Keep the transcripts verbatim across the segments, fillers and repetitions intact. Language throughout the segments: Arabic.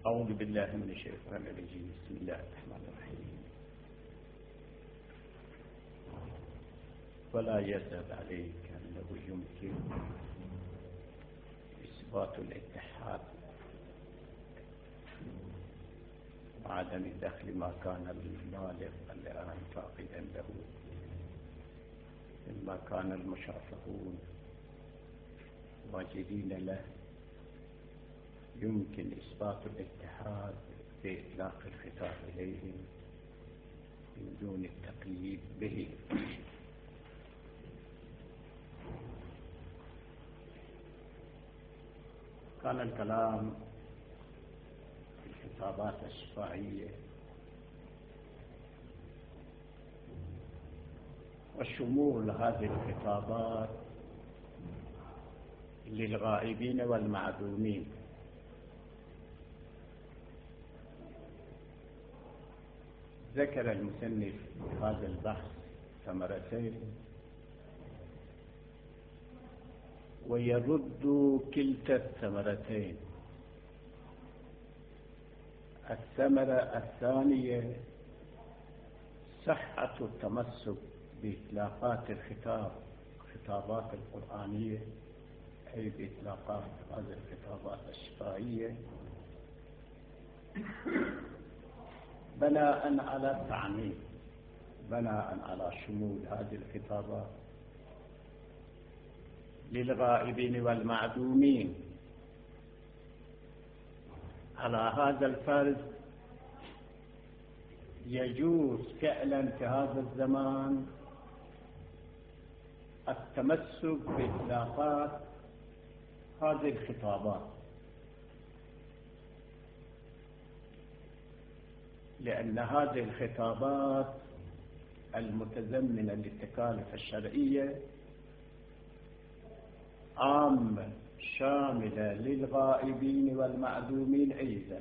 أعوذ بالله من الشيطان الرجيم. بسم الله الرحمن الرحيم. ولا يزال عليك أنه يمكن إثبات الاتحاد وعدم دخل ما كان البالغ الآن فاقدا له مما كان المشافهون واجدين له. يمكن إثبات الاتحاد بإطلاق الخطاب إليهم من دون التقييد به. كان الكلام في الخطابات الشفاعية وشمول هذه الخطابات للغائبين والمعدومين. ذكر المصنف في هذا البحث ثمرتين ويرد كلتا الثمرتين. الثمرة الثانية صحة التمسك بإطلاقات الخطاب الخطابات القرآنية، أي بإطلاقات هذه الخطابات الشفائية بناء على التعميم، بناء على شمول هذه الخطابات للغائبين والمعدومين. على هذا الفرض يجوز فعلا في هذا الزمان التمسك بإطلاقات هذه الخطابات، لأن هذه الخطابات المتزمنة للتكاليف الشرعية عامة شاملة للغائبين والمعدومين أيضا،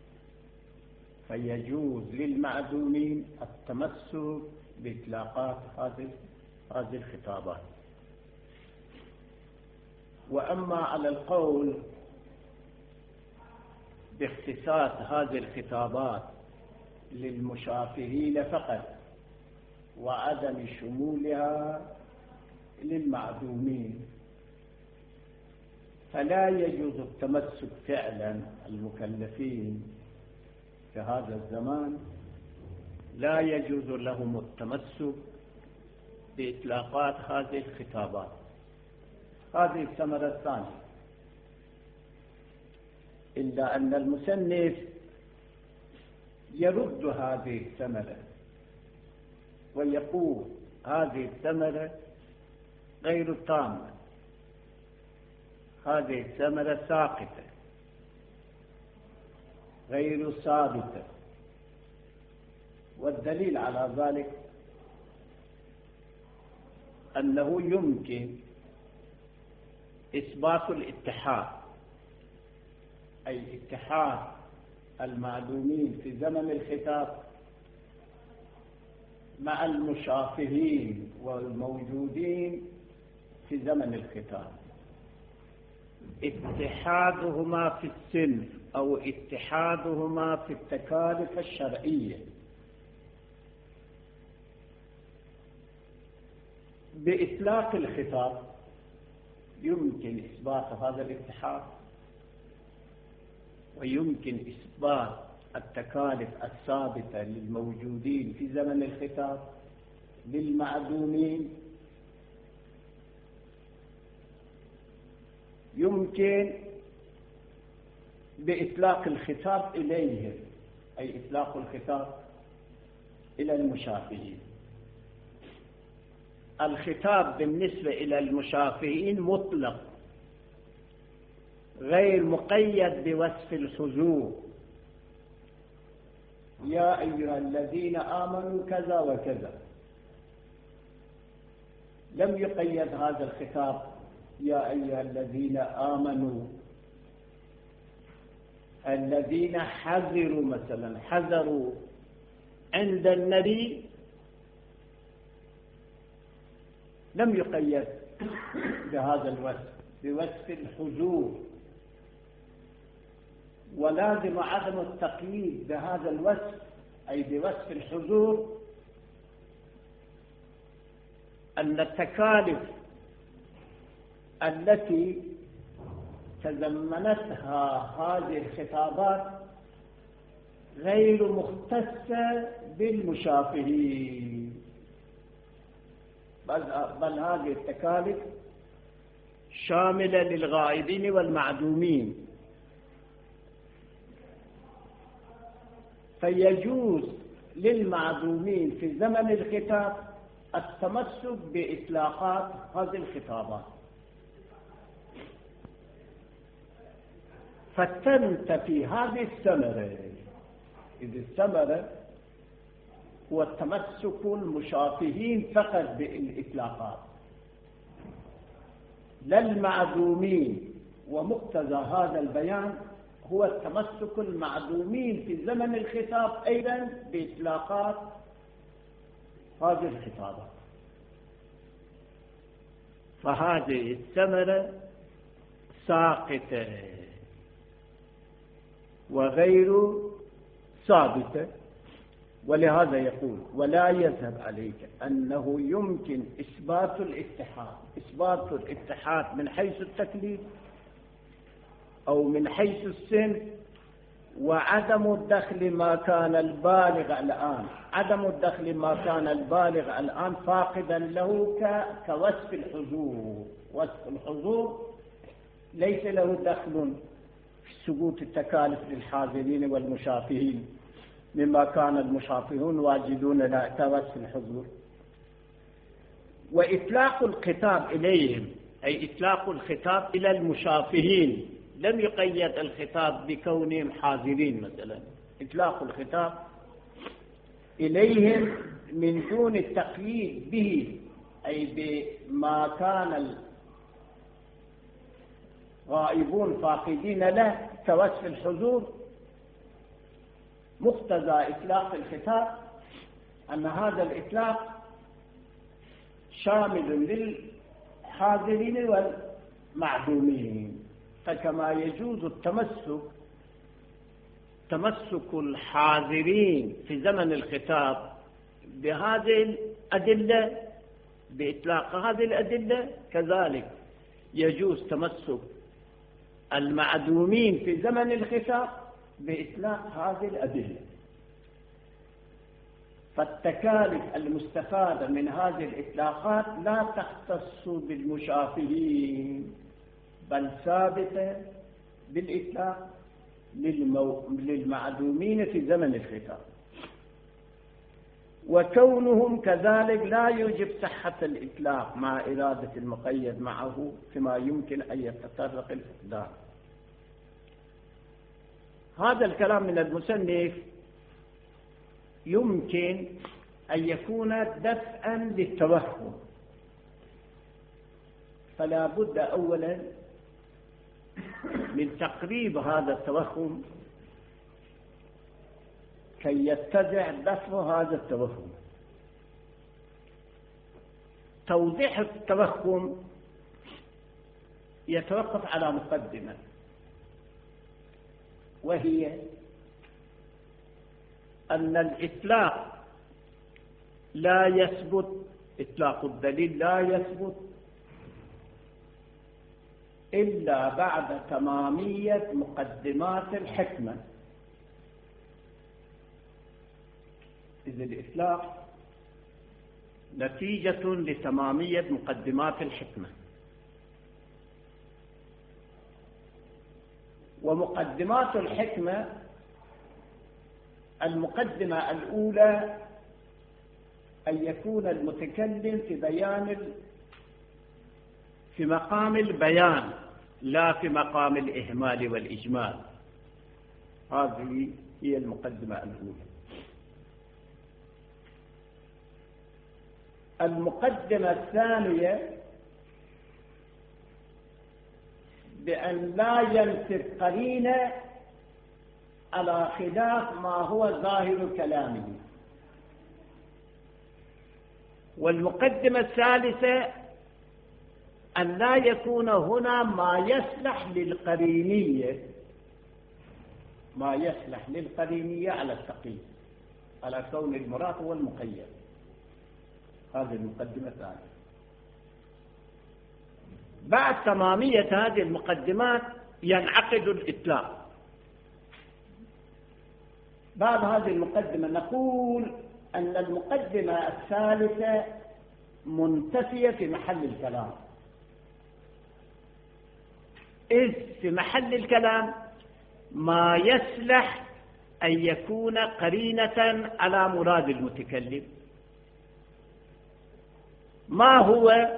فيجوز للمعدومين التمسك بإطلاقات هذه هذه الخطابات. وأما على القول باختصاص هذه الخطابات للمشافهين فقط وعدم شمولها للمعدومين، فلا يجوز التمسك فعلا. المكلفين في هذا الزمان لا يجوز لهم التمسك بإطلاقات هذه الخطابات. هذه الثمرة الثانية. إلا أن المصنف يرد هذه الثمرة ويقول هذه الثمرة غير تامة، هذه الثمرة ساقطة غير ثابتة. والدليل على ذلك أنه يمكن إثبات الاتحاد، أي اتحاد المعدومين في زمن الخطاب مع المشافهين والموجودين في زمن الخطاب، اتحادهما في السن أو اتحادهما في التكاليف الشرعية. بإطلاق الخطاب يمكن إثبات هذا الاتحاد، ويمكن إثبات التكاليف الثابتة للموجودين في زمن الخطاب للمعدومين. يمكن بإطلاق الخطاب إليهم، أي إطلاق الخطاب إلى المشافهين. الخطاب بالنسبة إلى المشافهين مطلق غير مقيد بوصف الحضور. يا أيها الذين آمنوا كذا وكذا، لم يقيد هذا الخطاب يا أيها الذين آمنوا الذين حذروا، مثلا حذروا عند النبي، لم يقيد بهذا الوصف بوصف الحضور، ولازم عدم التقييد بهذا الوصف أي بوصف الحضور أن التكاليف التي تضمنتها هذه الخطابات غير مختصة بالمشافهين، بل, بل هذه التكاليف شاملة للغائبين والمعدومين. فيجوز للمعدومين في زمن الخطاب التمسك بإطلاقات هذه الخطابات، فتنتفي هذه الثمرة. إذ الثمرة هو التمسك المشافهين فقط بالإطلاقات لا المعدومين، ومقتضى هذا البيان هو التمسك المعدومين في زمن الخطاب أيضا بإطلاقات هذه الخطابات. فهذه الثمرة ساقطة وغير ثابتة، ولهذا يقول: ولا يذهب عليك أنه يمكن إثبات الاتحاد إثبات الاتحاد من حيث التكليف أو من حيث السن، وعدم الدخل ما كان البالغ الآن عدم الدخل ما كان البالغ الآن فاقدا له كوصف الحضور. وصف الحضور ليس له دخل في سقوط التكاليف للحاضرين والمشافهين مما كان المشافهون واجدون كوصف الحضور. وإطلاق الخطاب إليهم أي إطلاق الخطاب إلى المشافهين، لم يقيد الخطاب بكونهم حاضرين مثلا. إطلاق الخطاب إليهم من دون التقييد به أي بما كان الغائبون فاقدين له كوصف الحضور. مقتضى إطلاق الخطاب أن هذا الإطلاق شامل للحاضرين والمعدومين. فكما يجوز التمسك تمسك الحاضرين في زمن الخطاب بهذه الأدلة بإطلاق هذه الأدلة، كذلك يجوز تمسك المعدومين في زمن الخطاب بإطلاق هذه الأدلة. فالتكاليف المستفادة من هذه الإطلاقات لا تختص بالمشافهين، بل ثابتة بالإطلاق للمو... للمعدومين في زمن الخطاب. وكونهم كذلك لا يوجب صحة الإطلاق مع إرادة المقيد معه فيما يمكن أن يتطرق الإقدام. هذا الكلام من المصنف يمكن أن يكون دفعا للتوهم، فلا بد أولا من تقريب هذا التوهم كي يتبع دفع هذا التوهم. توضيح التوهم يتوقف على مقدمة، وهي أن الإطلاق لا يثبت إطلاق الدليل لا يثبت إلا بعد تمامية مقدمات الحكمة. إذ الإطلاق نتيجة لتمامية مقدمات الحكمة، ومقدمات الحكمة المقدمة الأولى أن يكون المتكلم في بيان في مقام البيان لا في مقام الإهمال والإجمال. هذه هي المقدمة الأولى. المقدمة الثانية بأن لا ينسب قرينة على خلاف ما هو ظاهر كلامه. والمقدمة الثالثة أن لا يكون هنا ما يصلح للقرينية ما يصلح للقرينية على التقييد، على كون المراد هو المقيد. هذه المقدمة الثانية. بعد تمامية هذه المقدمات ينعقد الإطلاق. بعد هذه المقدمة نقول أن المقدمة الثالثة منتفية في محل الكلام، إذ في محل الكلام ما يصلح أن يكون قرينة على مراد المتكلم. ما هو؟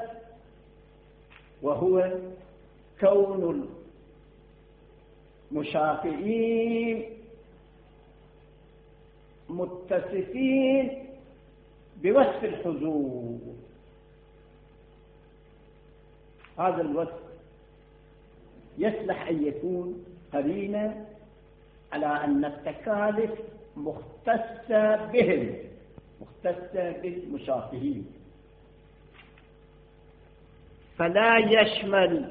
وهو كون المشافعين متصفين بوصف الحضور. هذا الوصف يصلح أن يكون قرينة على أن التكاليف مختصة بهم، مختصة بالمشافهين، فلا يشمل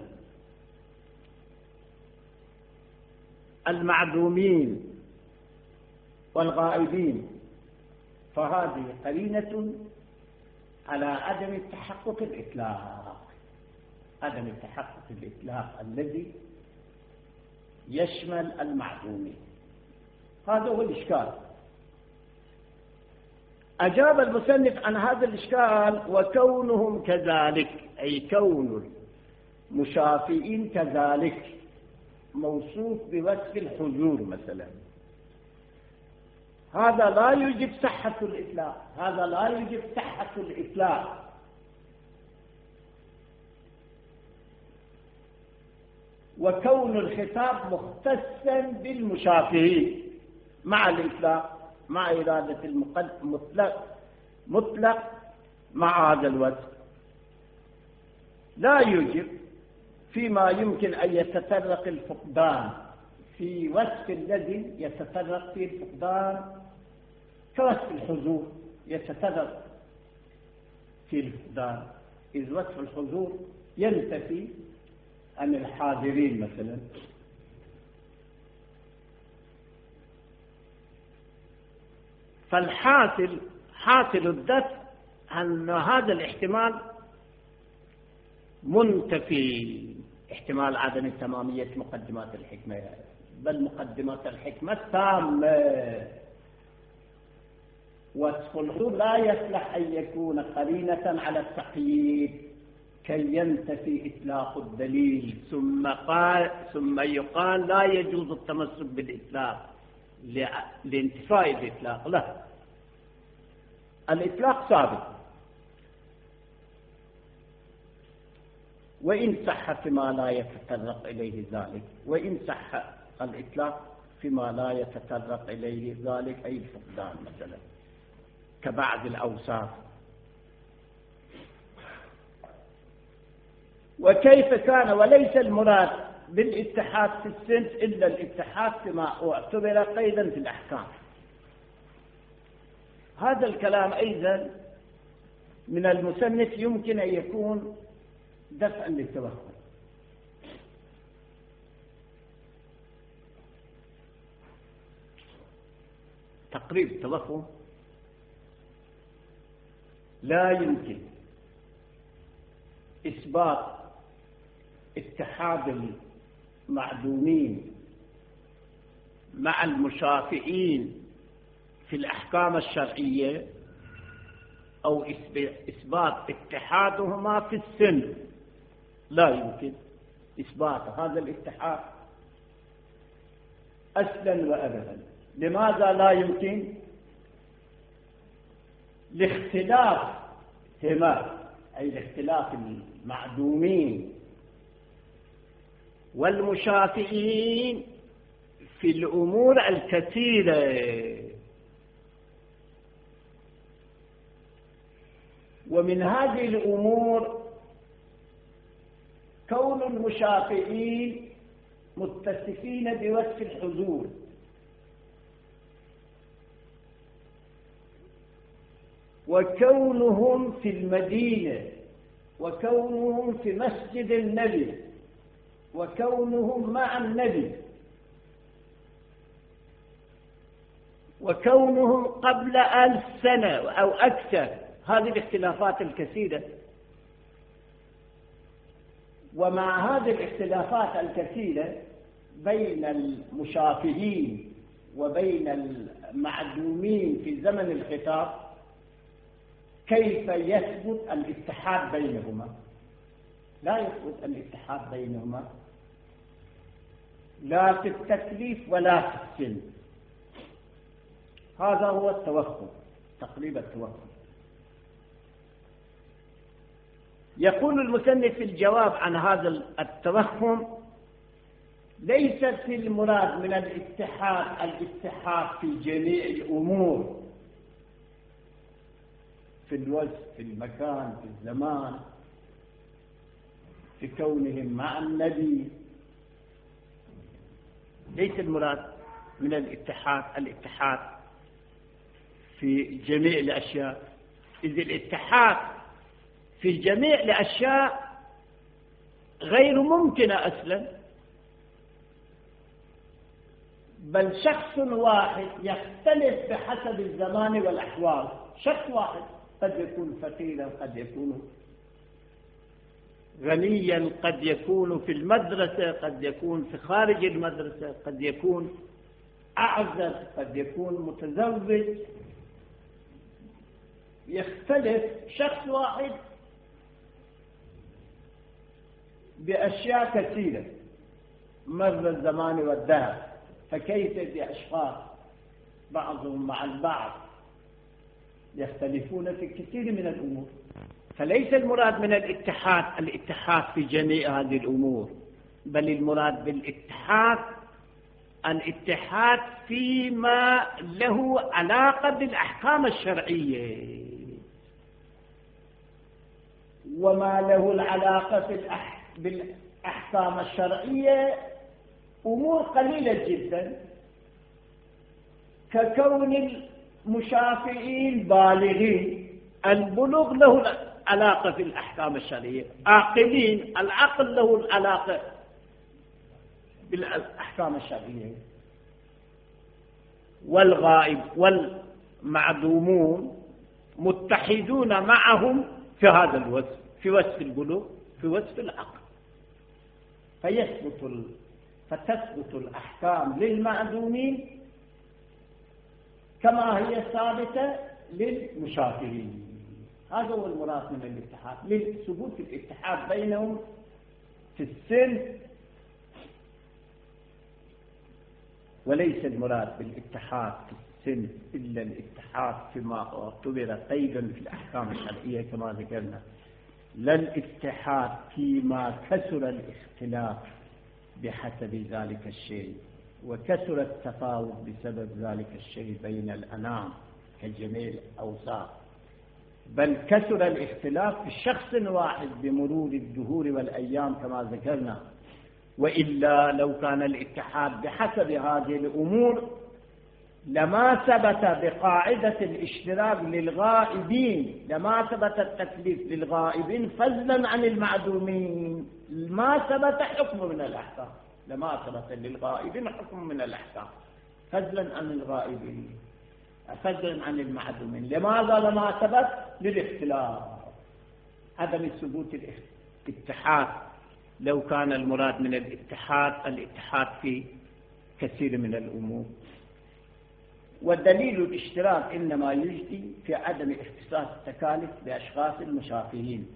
المعدومين والغائبين. فهذه قرينة على عدم التحقق الإطلاق، عدم التحقق الإطلاق الذي يشمل المعدومين. هذا هو الإشكال. أجاب المصنف عن هذا الإشكال: وكونهم كذلك، أي كون المشافعين كذلك موصوف بوصف الحضور مثلا، هذا لا يجب صحة الإطلاق، هذا لا يجب صحة الإطلاق. وكون الخطاب مختصا بالمشافهين مع الإطلاق، مع إرادة المطلق مطلق مع هذا الوصف، لا يوجب فيما يمكن أن يتطرق الفقدان في وصف الذي يتطرق فيه الفقدان، كوصف الحضور يتطرق في الفقدان، إذ وصف الحضور ينتفي عن الحاضرين مثلا. فالحاصل حاصل الدفع أن هذا الاحتمال منتفي، احتمال عدم تمامية مقدمات الحكمة، بل مقدمات الحكمة تامة. وصف الحضور لا يصلح أن يكون قرينة على التقييد كي ينتفي إطلاق الدليل، ثم قال ثم يقال لا يجوز التمسك بالإطلاق لانتفاء الإطلاق. لا، الإطلاق ثابت، وإن صح فيما لا يتطرق إليه ذلك، وإن صح الإطلاق فيما لا يتطرق إليه ذلك، أي الفقدان مثلا كبعض الأوصاف. وكيف كان وليس المراد بالاتحاد في السنس إلا الاتحاد فيما اعتبر قيدا في الأحكام. هذا الكلام أيضا من المصنف يمكن أن يكون دفعا للتوهم. تقريب التوهم لا يمكن إثبات اتحاد المعدومين مع المشافعين في الأحكام الشرعية، أو إثبات اتحادهما في السن، لا يمكن إثبات هذا الاتحاد أصلا وأبدا. لماذا لا يمكن؟ لاختلاف هما، أي لاختلاف المعدومين والمشافعين في الأمور الكثيرة. ومن هذه الأمور كون المشافعين متصفين بوصف الحضور، وكونهم في المدينة، وكونهم في مسجد النبي، وكونهم مع النبي، وكونهم قبل ألف سنة أو أكثر، هذه الاختلافات الكثيرة. ومع هذه الاختلافات الكثيرة بين المشافهين وبين المعدومين في زمن الخطاب، كيف يثبت الاتحاد بينهما؟ لا يثبت الاتحاد بينهما، لا في التكليف ولا في السن. هذا هو التوهم، تقريبا التوهم. يقول المصنف في الجواب عن هذا التوهم: ليس في المراد من الاتحاد الاتحاد في جميع الأمور، في الوزن، في المكان، في الزمان، في كونهم مع النبي. ليس المراد من الاتحاد الاتحاد في جميع الأشياء، إذ الاتحاد في جميع الأشياء غير ممكنة أصلا، بل شخص واحد يختلف بحسب الزمان والأحوال. شخص واحد قد يكون فقيرا، قد يكون غنيا، قد يكون في المدرسة، قد يكون في خارج المدرسة، قد يكون أعزب، قد يكون متزوج. يختلف شخص واحد بأشياء كثيرة مر الزمان والدهر، فكيف بأشخاص بعضهم مع البعض يختلفون في كثير من الأمور؟ فليس المراد من الاتحاد الاتحاد في جميع هذه الأمور، بل المراد بالاتحاد الاتحاد فيما له علاقة بالأحكام الشرعية. وما له العلاقة بالأحكام الشرعية أمور قليلة جدا، ككون المشافعين بالغين، البلوغ له علاقة في الأحكام الشرعية، عاقلين، العقل له علاقة بالأحكام الشرعية. والغائب والمعدومون متحدون معهم في هذا الوصف، في وصف البلوغ، في وصف العقل. فيثبت ال... فتثبت الأحكام للمعدومين كما هي ثابتة للمشافهين. هذا هو المراد من الاتحاد، لثبوت الاتحاد بينهم في السن، وليس المراد بالاتحاد في السن إلا الاتحاد فيما اعتبر قيدا في الأحكام الشرعية كما ذكرنا، لا الاتحاد فيما كثر الاختلاف بحسب ذلك الشيء وكثر التفاوت بسبب ذلك الشيء بين الأنام كجميع الأوصاف، بل كثر الاختلاف في شخص واحد بمرور الدهور والأيام كما ذكرنا. وإلا لو كان الاتحاد بحسب هذه الأمور لما ثبت بقاعدة الاشتراك للغائبين، لما ثبت التكليف للغائبين فضلا عن المعدومين، ما ثبت حكم من الأحكام، لما ثبت للغائبين حكم من الأحكام فضلا عن الغائبين، فضلا عن المعدومين. لماذا لما ثبت؟ للاختلاف، عدم ثبوت الاتحاد. لو كان المراد من الاتحاد الاتحاد في كثير من الأمور. والدليل الاشتراك إنما يجدي في عدم اختصاص التكاليف بأشخاص المشافهين.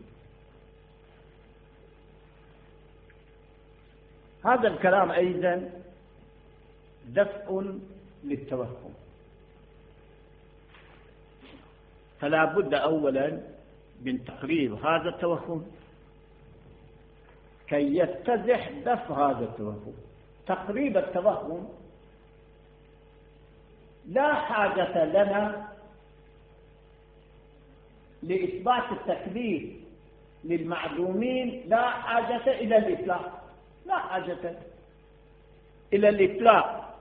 هذا الكلام أيضا دفع للتوهم، فلا بد أولا من تقريب هذا التوهم كي يتضح دفع هذا التوهم. تقريب التوهم لا حاجة لنا لإثبات التكليف للمعدومين، لا حاجة إلى الإطلاق، لا حاجة إلى الإطلاق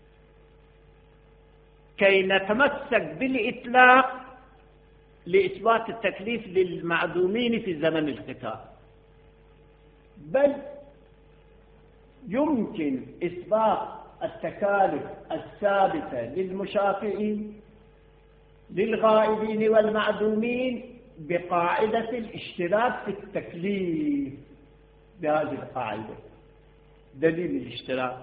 كي نتمسك بالإطلاق لإثبات التكليف للمعدومين في زمن الخطاب، بل يمكن إثبات التكاليف الثابتة للمشافعين للغائبين والمعدومين بقاعدة الاشتراك في التكليف. بهذه القاعدة دليل الاشتراك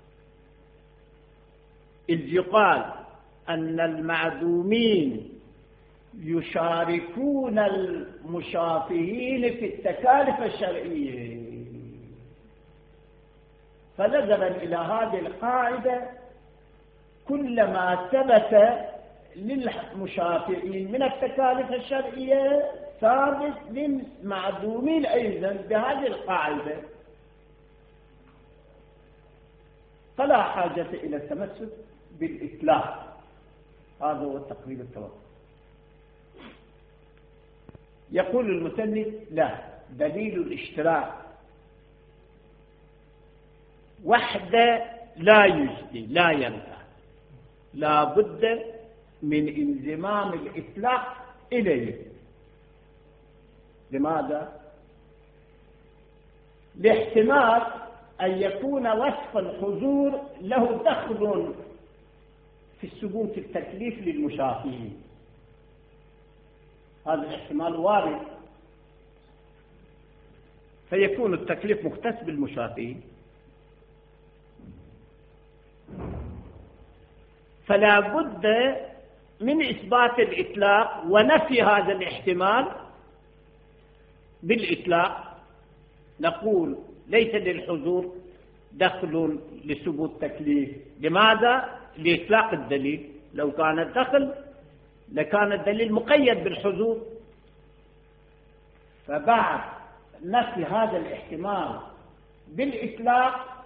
إذ يقال أن المعدومين يشاركون المشافهين في التكاليف الشرعية. فنظرا إلى هذه القاعدة كل ما ثبت للمشافعين من التكاليف الشرعية ثابت للمعدومين أيضا بهذه القاعدة، فلا حاجة إلى التمسك بالإطلاق. هذا هو تقريب التوقف. يقول المثني لا، دليل الاشتراك وحده لا يجدي لا ينفع، لا بد من انضمام الإطلاق إليه. لماذا؟ لاحتمال أن يكون وصف الحضور له دخل في ثبوت التكليف للمشافهين. هذا الاحتمال وارد، فيكون التكليف مختص بالمشافهين، فلا بد من إثبات الإطلاق ونفي هذا الاحتمال بالإطلاق. نقول ليس للحضور دخل لثبوت التكليف. لماذا؟ لإطلاق الدليل. لو كان الدخل لكان الدليل مقيد بالحضور. فبعد نفي هذا الاحتمال بالإطلاق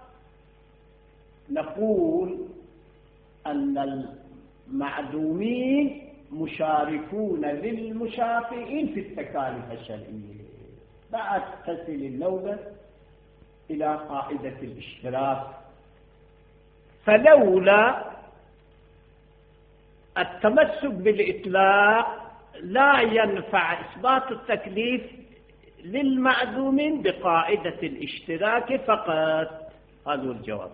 نقول أن المعدومين مشاركون للمشافعين في التكاليف الشرعية. بعد تصل النوبة إلى قاعدة الاشتراك. فلولا التمسك بالإطلاق لا ينفع إثبات التكليف للمعدومين بقاعدة الاشتراك فقط. هذا هو الجواب.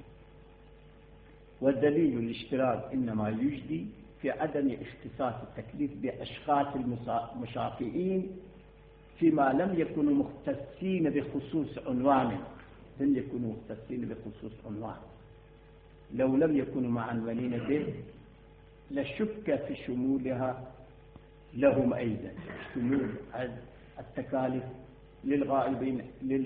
والدليل الاشتراك إنما يجدي في عدم اختصاص التكليف بأشخاص المشافعين فيما لم يكونوا مختصين بخصوص عنوان. لم يكونوا مختصين بخصوص عنوان. لو لم يكونوا معنونين به لشك في شمولها لهم أيضا، شمول التكاليف للغائبين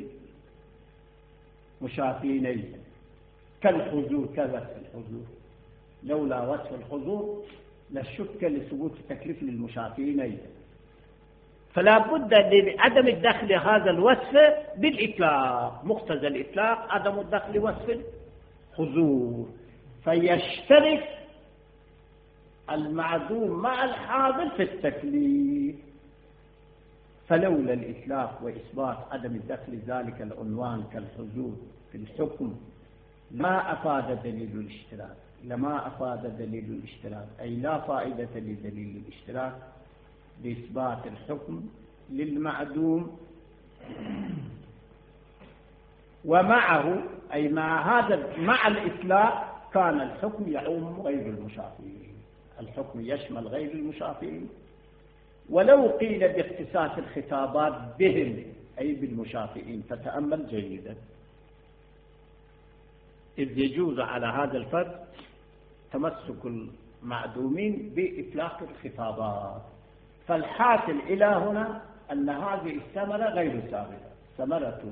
للمشافعين أيضا كالحضور. كذا الحضور لولا وصف الحضور لشك لثبوت التكليف للمشافعين أيضا. فلا بد لعدم الدخل هذا الوصف بالإطلاق. مقتضى الإطلاق عدم الدخل وصف الحضور، فيشترك المعدوم مع الحاضر في التكليف. فلولا الإطلاق وإثبات عدم الدخل ذلك العنوان كالحضور في الحكم ما أفاد دليل الاشتراك. لما أفاد دليل الاشتراك أي لا فائدة لدليل الاشتراك بإثبات الحكم للمعدوم. ومعه أي مع هذا مع الإطلاق كان الحكم يعم غير المشافعين. الحكم يشمل غير المشافعين. ولو قيل باختصاص الخطابات بهم أي بالمشافعين فتأمل جيدا، إذ يجوز على هذا الفرد تمسك المعدومين بإطلاق الخطابات. فالحاصل إلى هنا أن هذه الثمرة غير ثابتة. ثمرة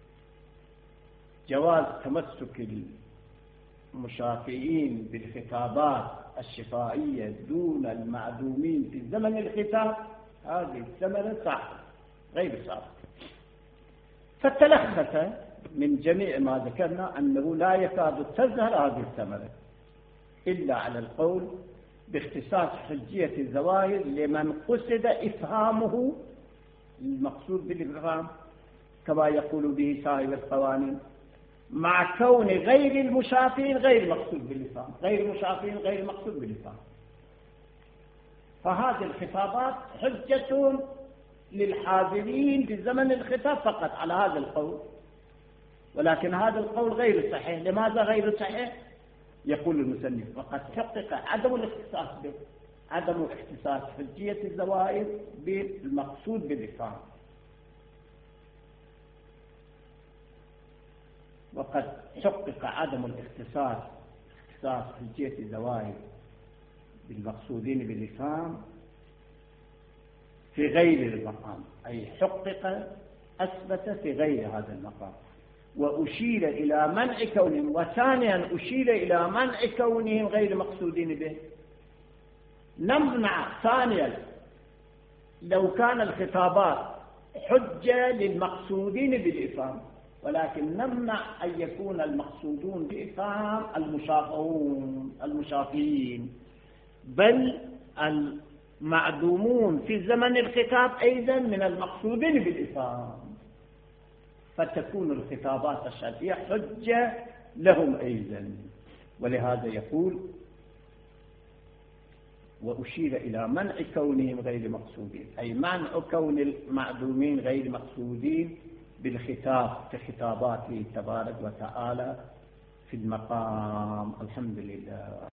جواز تمسك المشافعين بالخطابات الشفائية دون المعدومين في زمن الخطاب، هذه الثمرة صعبة غير ثابتة. فتلخص من جميع ما ذكرنا أنه لا يكاد تظهر هذه الثمرة إلا على القول باختصاص حجية الظواهر لمن قصد إفهامه المقصود بالإفهام كما يقول به صاحب القوانين، مع كون غير المشافعين غير مقصود بالإفهام، غير المشافعين غير مقصود بالإفهام. فهذه الخطابات حجة للحاضرين في زمن الخطاب فقط على هذا القول. ولكن هذا القول غير صحيح. لماذا غير صحيح؟ يقول المصنف وقد حقق عدم الاختصاص به عدم اختصاص حجية الزوائد بالمقصود بالإفهام. وقد حقق عدم الاختصاص اختصاص حجية الزوائد بالمقصودين بالإفهام في غير المقام، أي حقق أثبت في غير هذا المقام. وأشير إلى منع كونهم، وثانيا أشير إلى منع كونهم غير مقصودين به. نمنع ثانيا لو كان الخطابات حجة للمقصودين بالإفهام، ولكن نمنع أن يكون المقصودون بإفهام المشافعون المشافين، بل المعدومون في زمن الخطاب أيضا من المقصودين بالإفهام، فتكون الخطابات الشرعية حجة لهم أيضا. ولهذا يقول وأشير إلى منع كونهم غير مقصودين، أي منع كون المعدومين غير مقصودين بالخطاب في خطاباته تبارك وتعالى في المقام. الحمد لله.